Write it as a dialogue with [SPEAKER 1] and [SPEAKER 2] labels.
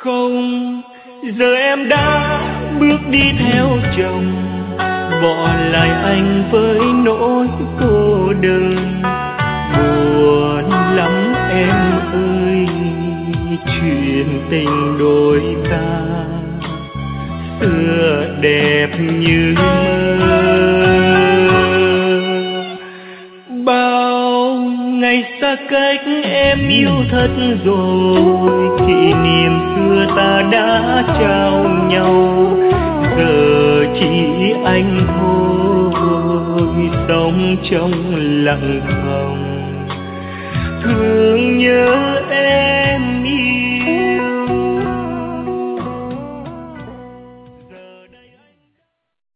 [SPEAKER 1] Không, giờ em đã bước đi theo chồng, bỏ lại anh với nỗi cô đơn. Buồn lắm em ơi, chuyện tình đôi ta xưa đẹp như mơ. Bao ngày xa cách em yêu thật rồi, kỷ niệm xưa ta đã trao nhau. Giờ chỉ anh thôi sống trong lặng thầm, thương nhớ em yêu.